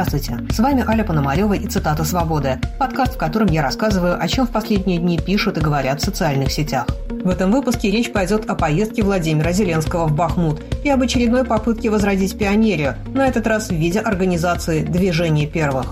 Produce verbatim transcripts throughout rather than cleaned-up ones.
Здравствуйте, с вами Аля Пономарева и «Цитата свободы», подкаст, в котором я рассказываю, о чем в последние дни пишут и говорят в социальных сетях. В этом выпуске речь пойдет о поездке Владимира Зеленского в Бахмут и об очередной попытке возродить пионерию, на этот раз в виде организации «Движения первых».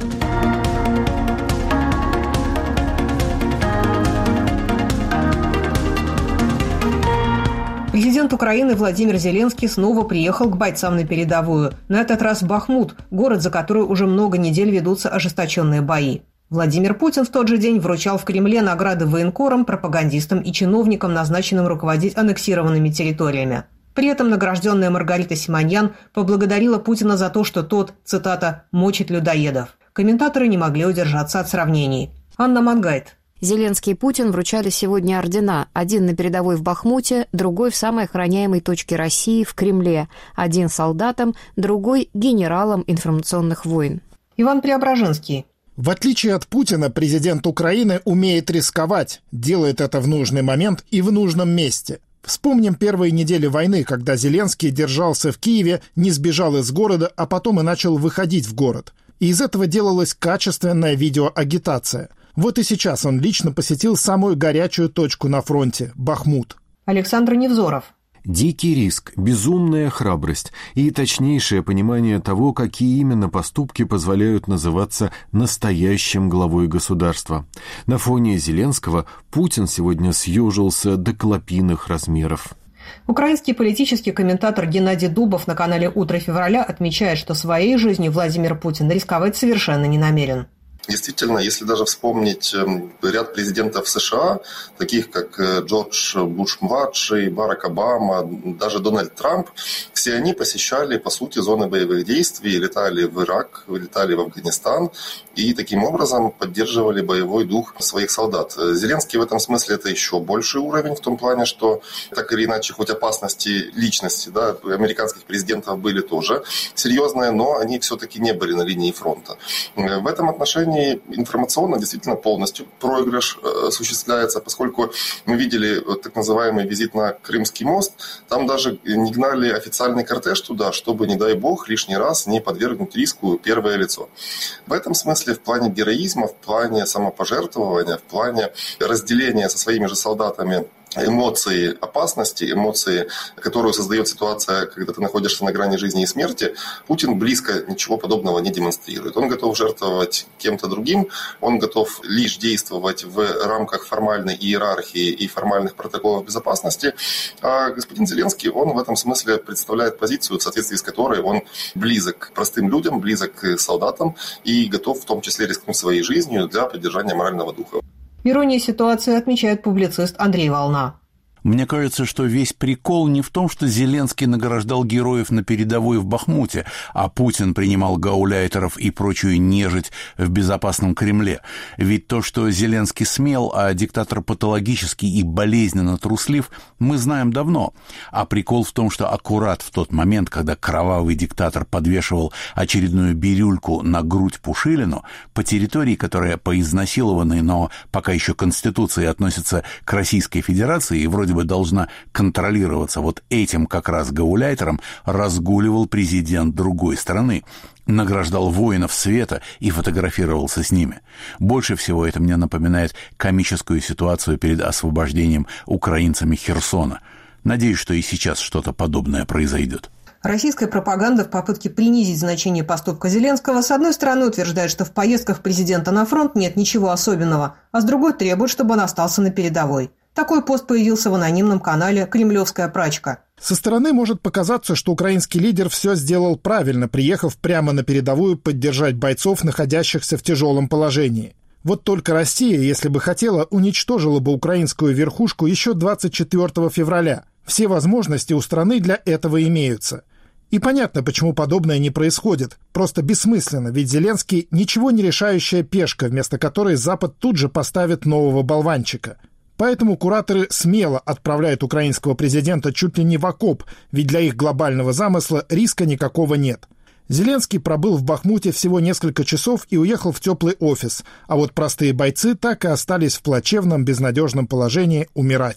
Президент Украины Владимир Зеленский снова приехал к бойцам на передовую. На этот раз в Бахмут, город, за который уже много недель ведутся ожесточенные бои. Владимир Путин в тот же день вручал в Кремле награды военкорам, пропагандистам и чиновникам, назначенным руководить аннексированными территориями. При этом награжденная Маргарита Симоньян поблагодарила Путина за то, что тот, цитата, «мочит людоедов». Комментаторы не могли удержаться от сравнений. Анна Мангайт. Зеленский и Путин вручали сегодня ордена. Один на передовой в Бахмуте, другой в самой охраняемой точке России, в Кремле. Один солдатам, другой генералам информационных войн. Иван Преображенский. В отличие от Путина, президент Украины умеет рисковать, делает это в нужный момент и в нужном месте. Вспомним первые недели войны, когда Зеленский держался в Киеве, не сбежал из города, а потом и начал выходить в город. И из этого делалась качественная видеоагитация. Вот и сейчас он лично посетил самую горячую точку на фронте – Бахмут. Александр Невзоров. Дикий риск, безумная храбрость и точнейшее понимание того, какие именно поступки позволяют называться настоящим главой государства. На фоне Зеленского Путин сегодня съежился до клопиных размеров. Украинский политический комментатор Геннадий Дубов на канале «Утро февраля» отмечает, что своей жизнью Владимир Путин рисковать совершенно не намерен. Действительно, если даже вспомнить ряд президентов США, таких как Джордж Буш-младший, Барак Обама, даже Дональд Трамп, все они посещали, по сути, зоны боевых действий, летали в Ирак, летали в Афганистан и таким образом поддерживали боевой дух своих солдат. Зеленский в этом смысле это еще больший уровень, в том плане, что так или иначе, хоть опасности личности, да, американских президентов были тоже серьезные, но они все-таки не были на линии фронта. В этом отношении информационно действительно полностью проигрыш осуществляется, поскольку мы видели так называемый визит на Крымский мост, там даже не гнали официальный кортеж туда, чтобы, не дай бог, лишний раз не подвергнуть риску первое лицо. В этом смысле в плане героизма, в плане самопожертвования, в плане разделения со своими же солдатами эмоции опасности, эмоции, которую создает ситуация, когда ты находишься на грани жизни и смерти, Путин близко ничего подобного не демонстрирует. Он готов жертвовать кем-то другим, он готов лишь действовать в рамках формальной иерархии и формальных протоколов безопасности, а господин Зеленский, он в этом смысле представляет позицию, в соответствии с которой он близок к простым людям, близок к солдатам и готов в том числе рискнуть своей жизнью для поддержания морального духа. Ирония ситуации отмечает публицист Андрей Волна. Мне кажется, что весь прикол не в том, что Зеленский награждал героев на передовой в Бахмуте, а Путин принимал гауляйтеров и прочую нежить в безопасном Кремле. Ведь то, что Зеленский смел, а диктатор патологический и болезненно труслив, мы знаем давно. А прикол в том, что аккурат в тот момент, когда кровавый диктатор подвешивал очередную бирюльку на грудь Пушилину, по территории, которая по изнасилованной, но пока еще Конституции относится к Российской Федерации и вроде бы должна контролироваться вот этим как раз гауляйтером, разгуливал президент другой страны, награждал воинов света и фотографировался с ними. Больше всего это мне напоминает комическую ситуацию перед освобождением украинцами Херсона. Надеюсь, что и сейчас что-то подобное произойдет. Российская пропаганда в попытке принизить значение поступка Зеленского с одной стороны утверждает, что в поездках президента на фронт нет ничего особенного, а с другой требует, чтобы он остался на передовой. Такой пост появился в анонимном канале «Кремлевская прачка». Со стороны может показаться, что украинский лидер все сделал правильно, приехав прямо на передовую поддержать бойцов, находящихся в тяжелом положении. Вот только Россия, если бы хотела, уничтожила бы украинскую верхушку еще двадцать четвёртого февраля. Все возможности у страны для этого имеются. И понятно, почему подобное не происходит. Просто бессмысленно, ведь Зеленский – ничего не решающая пешка, вместо которой Запад тут же поставит нового болванчика. Поэтому кураторы смело отправляют украинского президента чуть ли не в окоп, ведь для их глобального замысла риска никакого нет. Зеленский пробыл в Бахмуте всего несколько часов и уехал в теплый офис, а вот простые бойцы так и остались в плачевном, безнадежном положении умирать.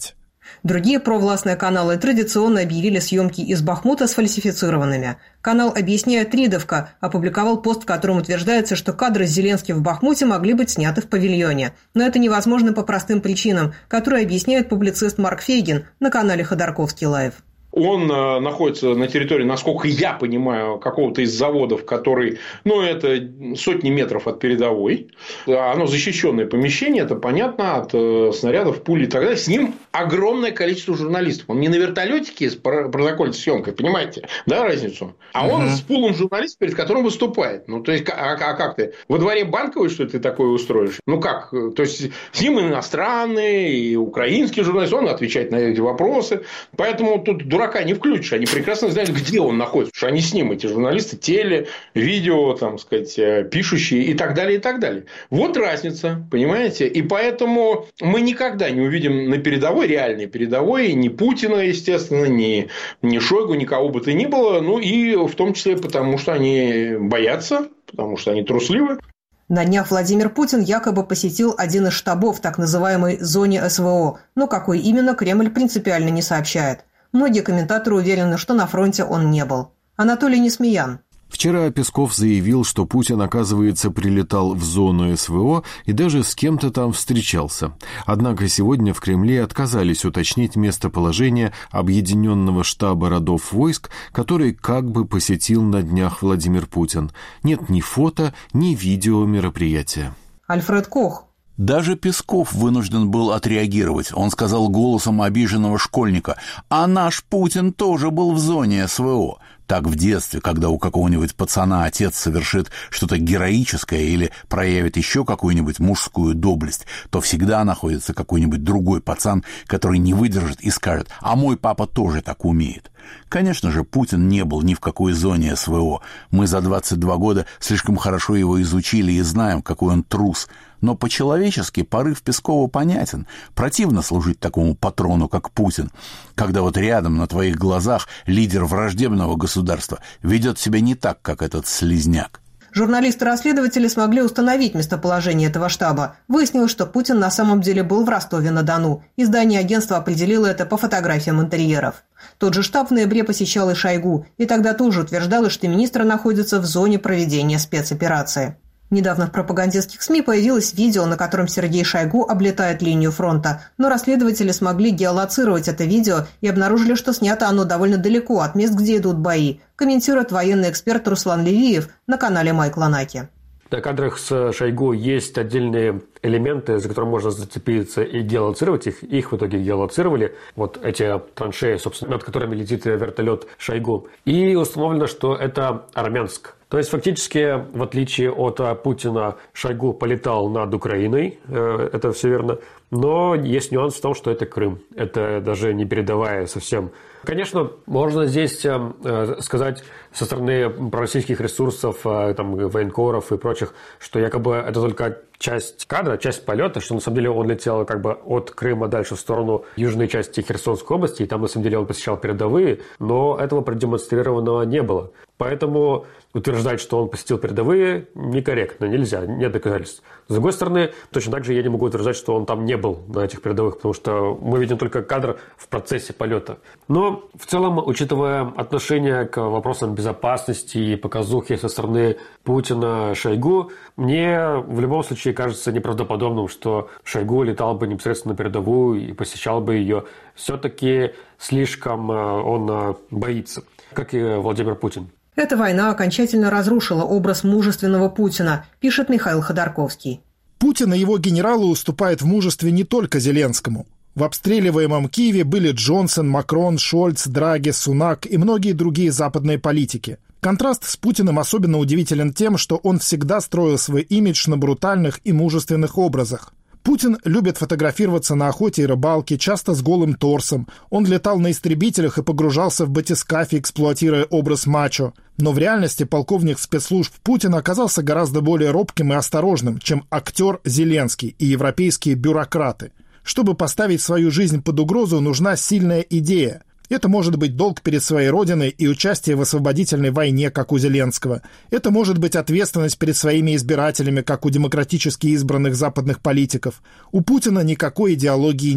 Другие провластные каналы традиционно объявили съемки из Бахмута сфальсифицированными. Канал «Объясняет Ридовка» опубликовал пост, в котором утверждается, что кадры с Зеленским в Бахмуте могли быть сняты в павильоне. Но это невозможно по простым причинам, которые объясняет публицист Марк Фейгин на канале «Ходорковский лайв». Он э, находится на территории, насколько я понимаю, какого-то из заводов, который, ну, это сотни метров от передовой. Оно защищенное помещение, это понятно, от э, снарядов, пули и так далее. С ним огромное количество журналистов. Он не на вертолетике с протокольной съемкой, понимаете, да, разницу? А он uh-huh. с пулом журналистов, перед которым выступает. Ну, то есть, а, а как ты? Во дворе Банковой, что ты такое устроишь? Ну, как? То есть, с ним иностранные, и украинские журналисты, он отвечает на эти вопросы. Поэтому тут дурака не включишь. Они прекрасно знают, где он находится. Потому что они с ним, эти журналисты, теле, видео, там сказать, пишущие и так далее, и так далее. Вот разница, понимаете? И поэтому мы никогда не увидим на передовой, реальной передовой, ни Путина, естественно, ни, ни Шойгу, никого бы то ни было. Ну, и в том числе потому, что они боятся, потому что они трусливы. На днях Владимир Путин якобы посетил один из штабов так называемой зоне СВО. Но какой именно, Кремль принципиально не сообщает. Многие комментаторы уверены, что на фронте он не был. Анатолий Несмеян. Вчера Песков заявил, что Путин, оказывается, прилетал в зону СВО и даже с кем-то там встречался. Однако сегодня в Кремле отказались уточнить местоположение объединенного штаба родов войск, который как бы посетил на днях Владимир Путин. Нет ни фото, ни видео мероприятия. Альфред Кох. Даже Песков вынужден был отреагировать. Он сказал голосом обиженного школьника: «А наш Путин тоже был в зоне СВО». Так в детстве, когда у какого-нибудь пацана отец совершит что-то героическое или проявит еще какую-нибудь мужскую доблесть, то всегда находится какой-нибудь другой пацан, который не выдержит и скажет: «А мой папа тоже так умеет». Конечно же, Путин не был ни в какой зоне СВО. Мы за двадцать два года слишком хорошо его изучили и знаем, какой он трус. Но по-человечески порыв Пескова понятен. Противно служить такому патрону, как Путин, когда вот рядом на твоих глазах лидер враждебного государства ведет себя не так, как этот слизняк. Журналисты-расследователи смогли установить местоположение этого штаба. Выяснилось, что Путин на самом деле был в Ростове-на-Дону. Издание агентства определило это по фотографиям интерьеров. Тот же штаб в ноябре посещал и Шойгу, и тогда тоже утверждалось, что министр находится в зоне проведения спецоперации. Недавно в пропагандистских СМИ появилось видео, на котором Сергей Шойгу облетает линию фронта, но расследователи смогли геолоцировать это видео и обнаружили, что снято оно довольно далеко от мест, где идут бои, комментирует военный эксперт Руслан Левиев на канале Майк Ланаки. На кадрах с Шойгу есть отдельные элементы, за которые можно зацепиться и геолоцировать их. Их в итоге геолоцировали. Вот эти траншеи, собственно, над которыми летит вертолет Шойгу. И установлено, что это Армянск. То есть, фактически, в отличие от Путина, Шойгу полетал над Украиной. Это все верно. Но есть нюанс в том, что это Крым. Это даже не передовая совсем. Конечно, можно здесь э, сказать со стороны пророссийских ресурсов, э, там, военкоров и прочих, что якобы это только часть кадра, часть полета, что на самом деле он летел как бы от Крыма дальше в сторону южной части Херсонской области, и там на самом деле он посещал передовые, но этого продемонстрировано не было. Поэтому утверждать, что он посетил передовые, некорректно, нельзя, нет доказательств. С другой стороны, точно так же я не могу утверждать, что он там не был на этих передовых, потому что мы видим только кадр в процессе полета. Но в целом, учитывая отношение к вопросам безопасности и показухи со стороны Путина, Шойгу, мне в любом случае кажется неправдоподобным, что Шойгу летал бы непосредственно на передовую и посещал бы ее. Все-таки слишком он боится, как и Владимир Путин. Эта война окончательно разрушила образ мужественного Путина, пишет Михаил Ходорковский. Путин и его генералы уступают в мужестве не только Зеленскому. В обстреливаемом Киеве были Джонсон, Макрон, Шольц, Драги, Сунак и многие другие западные политики. Контраст с Путиным особенно удивителен тем, что он всегда строил свой имидж на брутальных и мужественных образах. Путин любит фотографироваться на охоте и рыбалке, часто с голым торсом. Он летал на истребителях и погружался в батискафе, эксплуатируя образ мачо. Но в реальности полковник спецслужб Путин оказался гораздо более робким и осторожным, чем актер Зеленский и европейские бюрократы. Чтобы поставить свою жизнь под угрозу, нужна сильная идея. Это может быть долг перед своей родиной и участие в освободительной войне, как у Зеленского. Это может быть ответственность перед своими избирателями, как у демократически избранных западных политиков. У Путина никакой идеологии нет.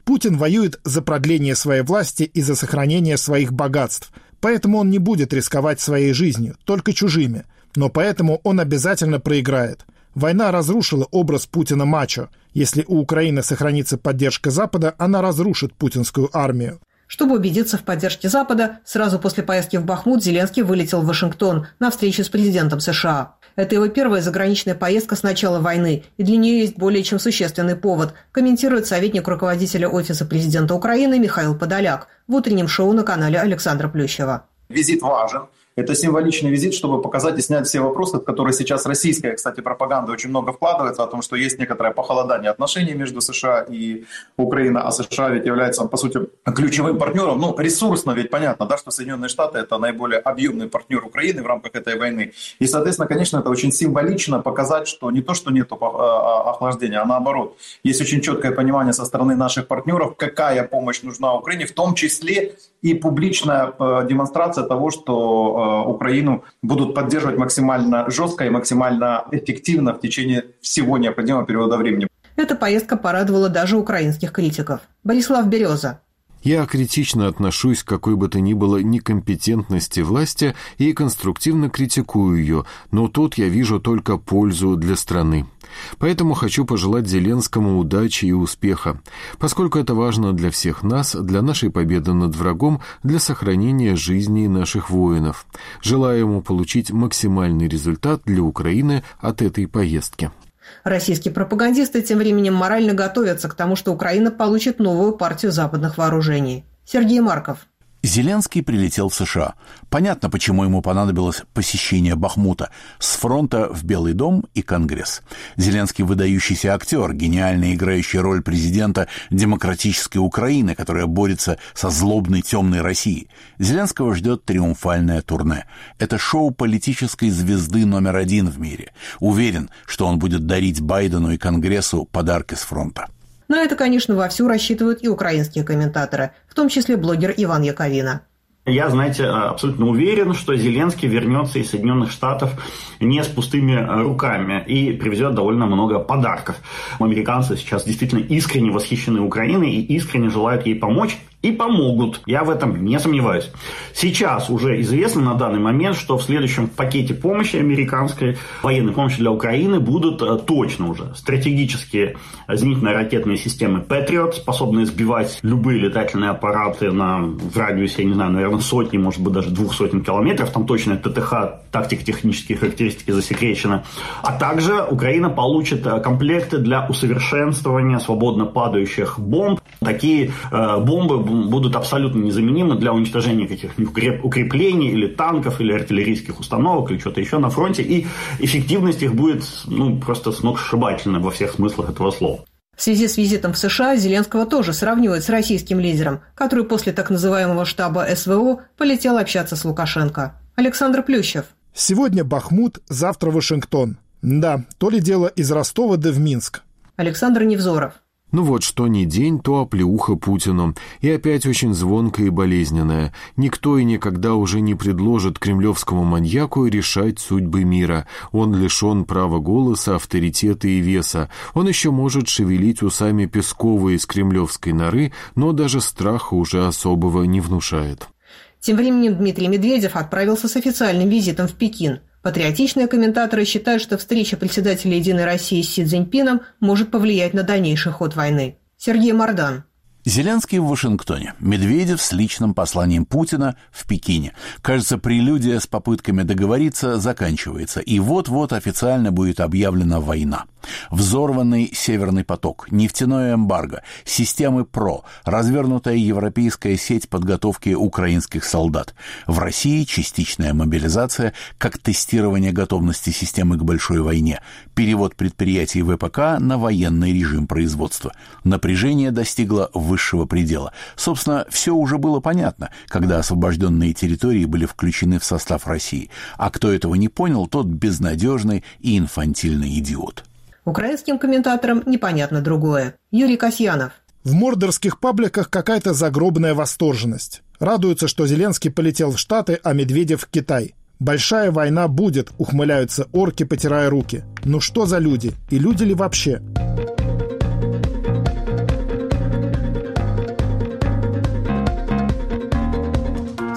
Путин воюет за продление своей власти и за сохранение своих богатств, поэтому он не будет рисковать своей жизнью, только чужими, но поэтому он обязательно проиграет. Война разрушила образ Путина мачо. Если у Украины сохранится поддержка Запада, она разрушит путинскую армию. Чтобы убедиться в поддержке Запада, сразу после поездки в Бахмут Зеленский вылетел в Вашингтон на встречу с президентом США. Это его первая заграничная поездка с начала войны, и для нее есть более чем существенный повод, комментирует советник руководителя Офиса президента Украины Михаил Подоляк в утреннем шоу на канале Александра Плющева. Визит важен. Это символичный визит, чтобы показать и снять все вопросы, в которые сейчас российская, кстати, пропаганда очень много вкладывается, о том, что есть некоторое похолодание отношений между США и Украиной, а США ведь является, по сути, ключевым партнером. Ну, ресурсно ведь понятно, да, что Соединенные Штаты – это наиболее объемный партнер Украины в рамках этой войны. И, соответственно, конечно, это очень символично показать, что не то, что нет охлаждения, а наоборот. Есть очень четкое понимание со стороны наших партнеров, какая помощь нужна Украине, в том числе и публичная демонстрация того, что Украину будут поддерживать максимально жестко и максимально эффективно в течение всего необходимого периода времени. Эта поездка порадовала даже украинских критиков. Борислав Береза. Я критично отношусь к какой бы то ни было некомпетентности власти и конструктивно критикую ее, но тут я вижу только пользу для страны. Поэтому хочу пожелать Зеленскому удачи и успеха, поскольку это важно для всех нас, для нашей победы над врагом, для сохранения жизни наших воинов. Желаю ему получить максимальный результат для Украины от этой поездки. Российские пропагандисты тем временем морально готовятся к тому, что Украина получит новую партию западных вооружений. Сергей Марков. Зеленский прилетел в США. Понятно, почему ему понадобилось посещение Бахмута. С фронта в Белый дом и Конгресс. Зеленский выдающийся актер, гениально играющий роль президента демократической Украины, которая борется со злобной темной Россией. Зеленского ждет триумфальное турне. Это шоу политической звезды номер один в мире. Уверен, что он будет дарить Байдену и Конгрессу подарки с фронта. На это, конечно, вовсю рассчитывают и украинские комментаторы, в том числе блогер Иван Яковина. Я, знаете, абсолютно уверен, что Зеленский вернется из Соединенных Штатов не с пустыми руками и привезет довольно много подарков. Американцы сейчас действительно искренне восхищены Украиной и искренне желают ей помочь. И помогут. Я в этом не сомневаюсь. Сейчас уже известно на данный момент, что в следующем пакете помощи американской, военной помощи для Украины, будут точно уже стратегические зенитно-ракетные системы Patriot, способные сбивать любые летательные аппараты на, в радиусе, я не знаю, наверное, сотни, может быть, даже двух сотен километров. Там точно ТТХ, тактико-технические характеристики засекречены. А также Украина получит комплекты для усовершенствования свободно падающих бомб. Такие э, бомбы будут абсолютно незаменимы для уничтожения каких-нибудь укреплений или танков, или артиллерийских установок, или что-то еще на фронте. И эффективность их будет ну, просто сногсшибательна во всех смыслах этого слова. В связи с визитом в США Зеленского тоже сравнивают с российским лидером, который после так называемого штаба СВО полетел общаться с Лукашенко. Александр Плющев. Сегодня Бахмут, завтра Вашингтон. Да, то ли дело из Ростова да в Минск. Александр Невзоров. Ну вот, что ни день, то оплеуха Путину. И опять очень звонкая и болезненная. Никто и никогда уже не предложит кремлевскому маньяку решать судьбы мира. Он лишен права голоса, авторитета и веса. Он еще может шевелить усами Пескова из кремлевской норы, но даже страха уже особого не внушает. Тем временем Дмитрий Медведев отправился с официальным визитом в Пекин. Патриотичные комментаторы считают, что встреча председателя «Единой России» с Си Цзиньпином может повлиять на дальнейший ход войны. Сергей Мордан. Зеленский в Вашингтоне, Медведев с личным посланием Путина в Пекине. Кажется, прелюдия с попытками договориться заканчивается, и вот-вот официально будет объявлена война. Взорванный «Северный поток», нефтяное эмбарго, системы ПРО, развернутая европейская сеть подготовки украинских солдат. В России частичная мобилизация, как тестирование готовности системы к большой войне, перевод предприятий ВПК на военный режим производства. Напряжение достигло высшего предела. Собственно, все уже было понятно, когда освобожденные территории были включены в состав России. А кто этого не понял, тот безнадежный и инфантильный идиот. Украинским комментаторам непонятно другое. Юрий Касьянов. В мордорских пабликах какая-то загробная восторженность. Радуются, что Зеленский полетел в Штаты, а Медведев в Китай. Большая война будет, ухмыляются орки, потирая руки. Ну что за люди? И люди ли вообще?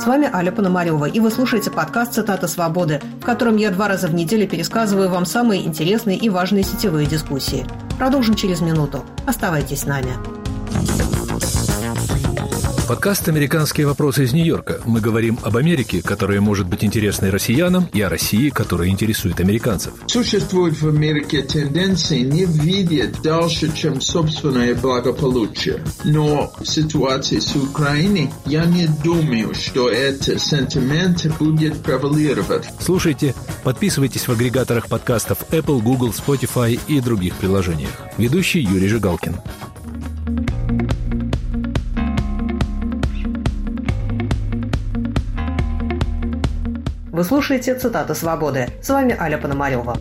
С вами Аля Пономарева, и вы слушаете подкаст «Цитата свободы», в котором я два раза в неделю пересказываю вам самые интересные и важные сетевые дискуссии. Продолжим через минуту. Оставайтесь с нами. Подкаст «Американские вопросы» из Нью-Йорка. Мы говорим об Америке, которая может быть интересной россиянам, и о России, которая интересует американцев. Существует в Америке тенденции не видеть дальше, чем собственное благополучие. Но в ситуации с Украиной я не думаю, что этот сентимент будет превалировать. Слушайте, подписывайтесь в агрегаторах подкастов Apple, Google, Spotify и других приложениях. Ведущий Юрий Жигалкин. Вы слушаете «Цитаты свободы». С вами Аля Пономарева.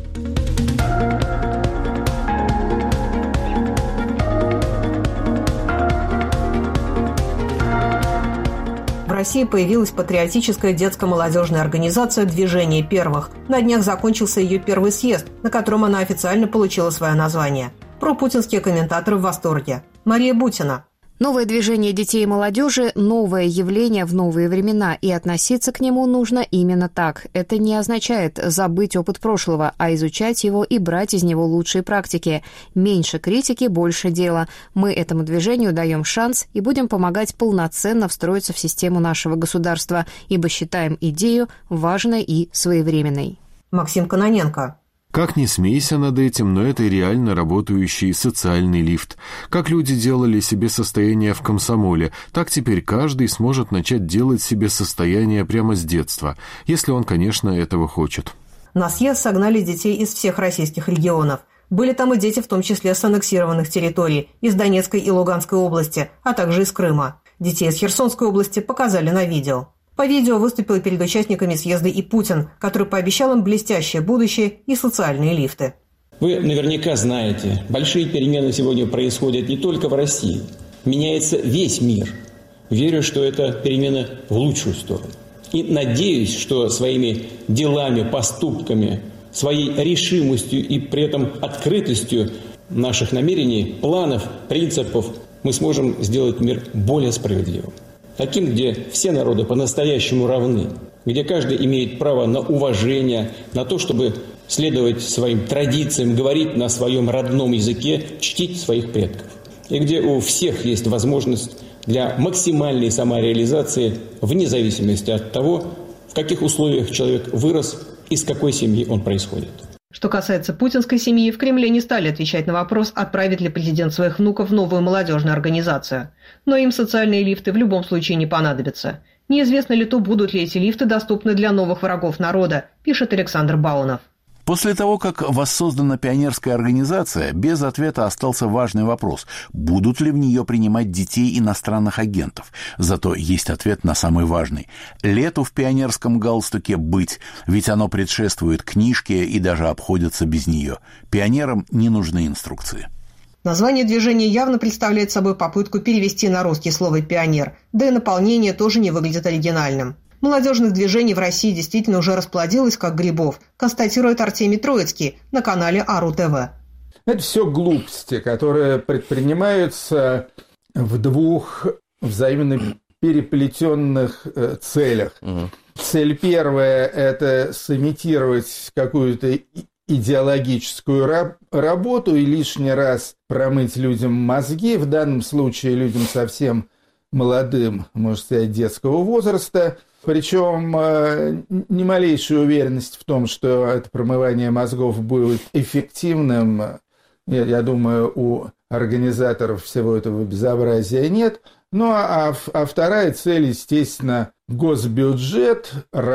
В России появилась патриотическая детско-молодежная организация «Движение первых». На днях закончился ее первый съезд, на котором она официально получила свое название. Пропутинские комментаторы в восторге. Мария Бутина. Новое движение детей и молодежи – новое явление в новые времена, и относиться к нему нужно именно так. Это не означает забыть опыт прошлого, а изучать его и брать из него лучшие практики. Меньше критики, больше дела. Мы этому движению даем шанс и будем помогать полноценно встроиться в систему нашего государства, ибо считаем идею важной и своевременной. Максим Кононенко. Как ни смейся над этим, но это реально работающий социальный лифт. Как люди делали себе состояние в комсомоле, так теперь каждый сможет начать делать себе состояние прямо с детства, если он, конечно, этого хочет. На съезд согнали детей из всех российских регионов. Были там и дети, в том числе с аннексированных территорий, из Донецкой и Луганской области, а также из Крыма. Детей из Херсонской области показали на видео. По видео выступил перед участниками съезда и Путин, который пообещал им блестящее будущее и социальные лифты. Вы наверняка знаете, большие перемены сегодня происходят не только в России. Меняется весь мир. Верю, что это перемены в лучшую сторону. И надеюсь, что своими делами, поступками, своей решимостью и при этом открытостью наших намерений, планов, принципов мы сможем сделать мир более справедливым. Таким, где все народы по-настоящему равны, где каждый имеет право на уважение, на то, чтобы следовать своим традициям, говорить на своем родном языке, чтить своих предков. И где у всех есть возможность для максимальной самореализации вне зависимости от того, в каких условиях человек вырос, из какой семьи он происходит. Что касается путинской семьи, в Кремле не стали отвечать на вопрос, отправит ли президент своих внуков в новую молодежную организацию. Но им социальные лифты в любом случае не понадобятся. Неизвестно ли то, будут ли эти лифты доступны для новых врагов народа, пишет Александр Баунов. После того, как воссоздана пионерская организация, без ответа остался важный вопрос – будут ли в нее принимать детей иностранных агентов? Зато есть ответ на самый важный – лету в пионерском галстуке быть, ведь оно предшествует книжке и даже обходится без нее. Пионерам не нужны инструкции. Название движения явно представляет собой попытку перевести на русский слово «пионер», да и наполнение тоже не выглядит оригинальным. Молодежных движений в России действительно уже расплодилось, как грибов, констатирует Артемий Троицкий на канале АРУ-ТВ. Это все глупости, которые предпринимаются в двух взаимно переплетенных целях. Угу. Цель первая – это сымитировать какую-то идеологическую раб- работу и лишний раз промыть людям мозги, в данном случае людям совсем молодым, можно сказать, детского возраста. Причем э, ни малейшей уверенности в том, что это промывание мозгов будет эффективным, я, я думаю, у организаторов всего этого безобразия нет. Ну, а, а вторая цель, естественно, госбюджет,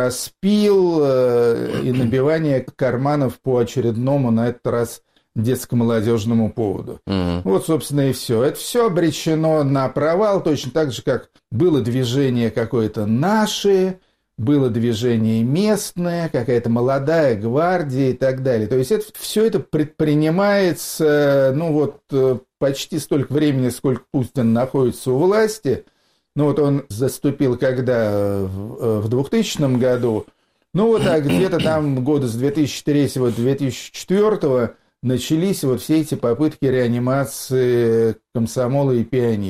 распил э, и набивание карманов по очередному, на этот раз, детско-молодежному поводу. Mm-hmm. Вот, собственно, и все. Это все обречено на провал, точно так же, как было движение какое-то «Наши», было движение местное, какая-то молодая гвардия и так далее. То есть это, все это предпринимается, ну вот, почти столько времени, сколько Путин находится у власти. Ну вот он заступил когда? В двухтысячном году. Ну вот, а где-то там года с две тысячи третьего - две тысячи четвёртого начались вот все эти попытки реанимации комсомола и пионерии.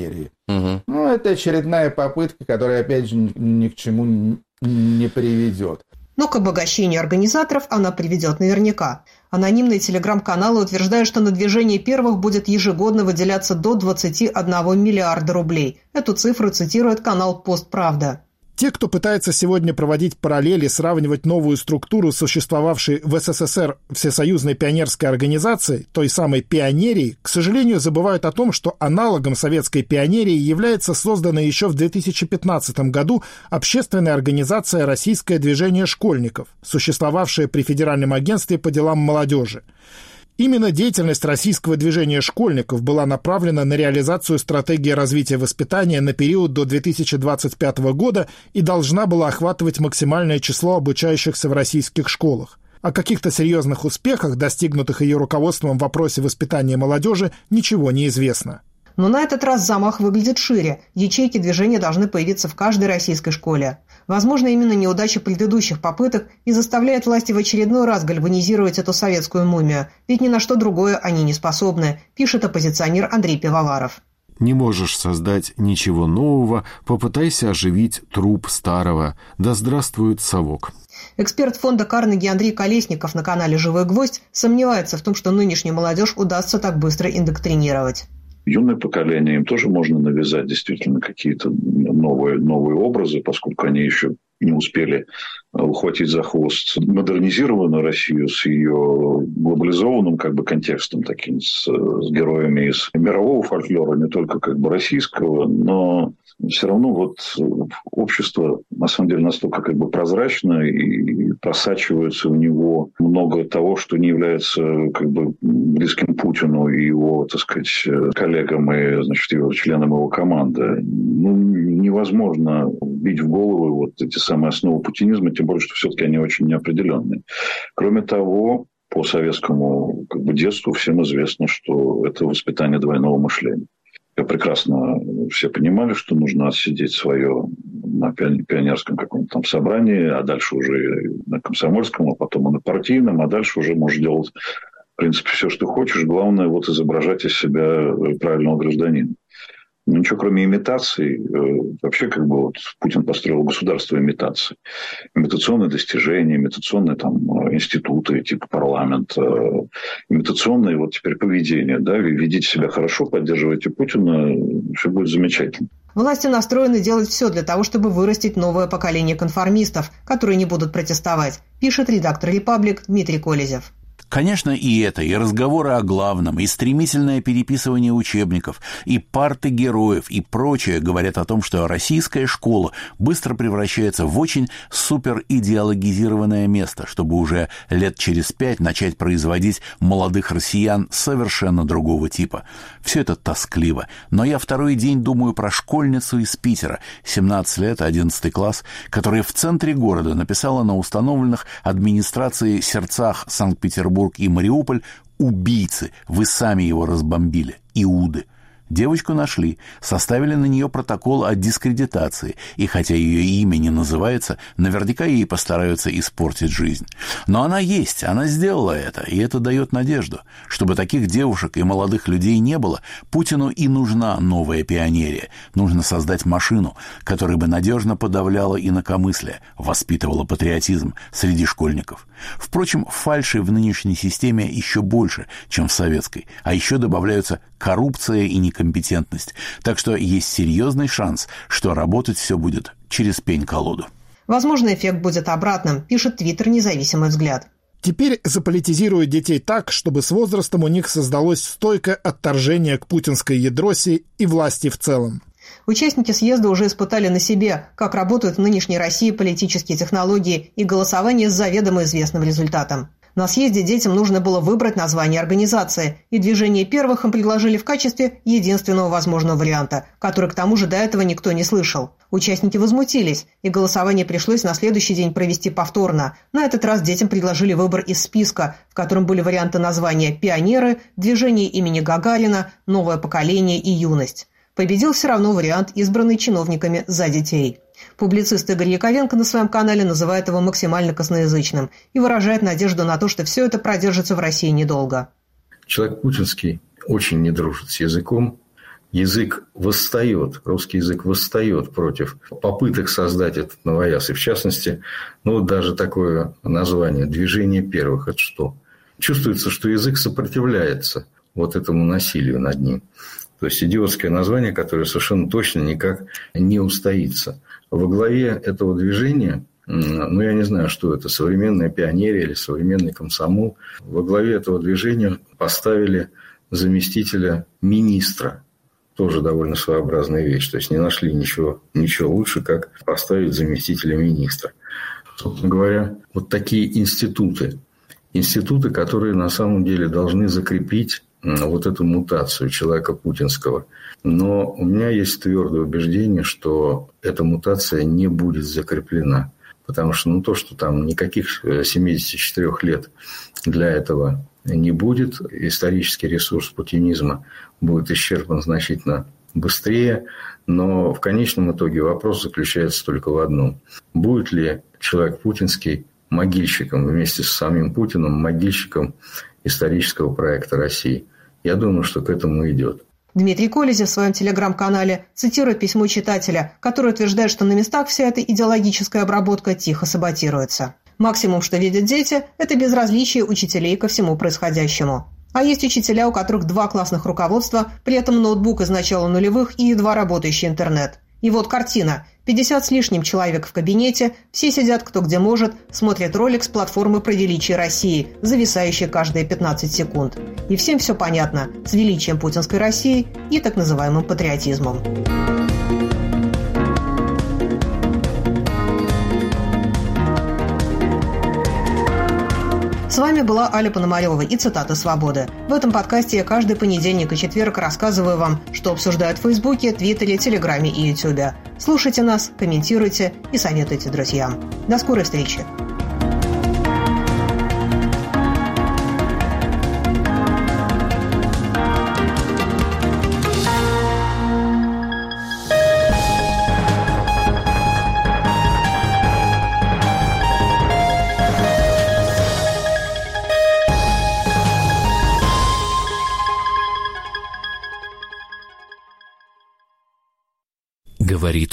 Угу. Ну, это очередная попытка, которая, опять же, ни, ни к чему не приведет. Но к обогащению организаторов она приведет наверняка. Анонимные телеграм-каналы утверждают, что на движение первых будет ежегодно выделяться до двадцати одного миллиарда рублей. Эту цифру цитирует канал «Пост Правда». Те, кто пытается сегодня проводить параллели, сравнивать новую структуру, существовавшей в СССР Всесоюзной пионерской организации, той самой пионерии, к сожалению, забывают о том, что аналогом советской пионерии является созданная еще в две тысячи пятнадцатом году общественная организация «Российское движение школьников», существовавшая при Федеральном агентстве по делам молодежи. Именно деятельность российского движения школьников была направлена на реализацию стратегии развития воспитания на период до две тысячи двадцать пятого года и должна была охватывать максимальное число обучающихся в российских школах. О каких-то серьезных успехах, достигнутых ее руководством в вопросе воспитания молодежи, ничего не известно. Но на этот раз замах выглядит шире. Ячейки движения должны появиться в каждой российской школе. Возможно, именно неудача предыдущих попыток и заставляет власти в очередной раз гальванизировать эту советскую мумию. Ведь ни на что другое они не способны, пишет оппозиционер Андрей Пивоваров. Не можешь создать ничего нового, попытайся оживить труп старого. Да здравствует совок. Эксперт фонда Карнеги Андрей Колесников на канале «Живой гвоздь» сомневается в том, что нынешнюю молодежь удастся так быстро индоктринировать. Юное поколение, им тоже можно навязать действительно какие-то новые, новые образы, поскольку они еще не успели ухватить за хвост модернизированную Россию с ее глобализованным как бы контекстом, таким с, с героями из мирового фольклора, не только как бы российского, но все равно вот общество на самом деле настолько как бы прозрачно и просачивается в него много того, что не является как бы близким Путину и его, так сказать, коллегам и, значит, его членам его команды. Ну, невозможно бить в голову вот эти самые основы путинизма, тем более, что все-таки они очень неопределенные. Кроме того, по советскому как бы детству всем известно, что это воспитание двойного мышления. Прекрасно все понимали, что нужно отсидеть свое на пионерском каком-то там собрании, а дальше уже на комсомольском, а потом и на партийном, а дальше уже можешь делать, в принципе, все, что хочешь. Главное, вот изображать из себя правильного гражданина. Ничего, кроме имитаций, вообще как бы вот Путин построил государство имитаций. Имитационные достижения, имитационные там институты типа парламент, имитационные вот теперь поведение. Да? Ведите себя хорошо, поддерживайте Путина, все будет замечательно. Власти настроены делать все для того, чтобы вырастить новое поколение конформистов, которые не будут протестовать, пишет редактор «Репаблик» Дмитрий Колезев. Конечно, и это, и разговоры о главном, и стремительное переписывание учебников, и парты героев, и прочее говорят о том, что российская школа быстро превращается в очень суперидеологизированное место, чтобы уже лет через пять начать производить молодых россиян совершенно другого типа. Все это тоскливо, но я второй день думаю про школьницу из Питера, семнадцать лет, одиннадцатый класс, которая в центре города написала на установленных администрацией сердцах Санкт-Петербурга и Мариуполь: «Убийцы, вы сами его разбомбили, иуды». Девочку нашли, составили на нее протокол о дискредитации, и хотя ее имя не называется, наверняка ей постараются испортить жизнь. Но она есть, она сделала это, и это дает надежду. Чтобы таких девушек и молодых людей не было, Путину и нужна новая пионерия. Нужно создать машину, которая бы надежно подавляла инакомыслие, воспитывала патриотизм среди школьников. Впрочем, фальши в нынешней системе еще больше, чем в советской, а еще добавляются коррупция и некомпетентность. Так что есть серьезный шанс, что работать все будет через пень-колоду. Возможно, эффект будет обратным, пишет твиттер «Независимый взгляд». Теперь заполитизируют детей так, чтобы с возрастом у них создалось стойкое отторжение к путинской ядросе и власти в целом. Участники съезда уже испытали на себе, как работают в нынешней России политические технологии и голосование с заведомо известным результатом. На съезде детям нужно было выбрать название организации, и движение первых им предложили в качестве единственного возможного варианта, который к тому же до этого никто не слышал. Участники возмутились, и голосование пришлось на следующий день провести повторно. На этот раз детям предложили выбор из списка, в котором были варианты названия «Пионеры», «Движение имени Гагарина», «Новое поколение» и «Юность». Победил все равно вариант, избранный чиновниками «За детей». Публицист Игорь Яковенко на своем канале называет его максимально косноязычным и выражает надежду на то, что все это продержится в России недолго. Человек путинский очень не дружит с языком, язык восстает, русский язык восстает против попыток создать этот новояз. И в частности, ну вот даже такое название «движение первых» – это что? Чувствуется, что язык сопротивляется вот этому насилию над ним. То есть идиотское название, которое совершенно точно никак не устоится. Во главе этого движения, ну я не знаю, что это, современная пионерия или современный комсомол, во главе этого движения поставили заместителя министра. Тоже довольно своеобразная вещь. То есть не нашли ничего, ничего лучше, как поставить заместителя министра. Собственно говоря, вот такие институты. Институты, которые на самом деле должны закрепить вот эту мутацию человека путинского. Но у меня есть твердое убеждение, что эта мутация не будет закреплена. Потому что ну, то, что там никаких семидесяти четырёх лет для этого не будет, исторический ресурс путинизма будет исчерпан значительно быстрее. Но в конечном итоге вопрос заключается только в одном. Будет ли человек путинский могильщиком вместе с самим Путиным, могильщиком исторического проекта России? Я думаю, что к этому идет. Дмитрий Колезев в своем телеграм-канале цитирует письмо читателя, который утверждает, что на местах вся эта идеологическая обработка тихо саботируется. Максимум, что видят дети, это безразличие учителей ко всему происходящему. А есть учителя, у которых два классных руководства, при этом ноутбук из начала нулевых и едва работающий интернет. И вот картина. пятьдесят с лишним человек в кабинете, все сидят кто где может, смотрят ролик с платформы про величие России, зависающий каждые пятнадцать секунд. И всем все понятно с величием путинской России и так называемым патриотизмом. С вами была Аля Пономарева и цитата «Свободы». В этом подкасте я каждый понедельник и четверг рассказываю вам, что обсуждают в Фейсбуке, Твиттере, Телеграме и Ютубе. Слушайте нас, комментируйте и советуйте друзьям. До скорой встречи! Говорит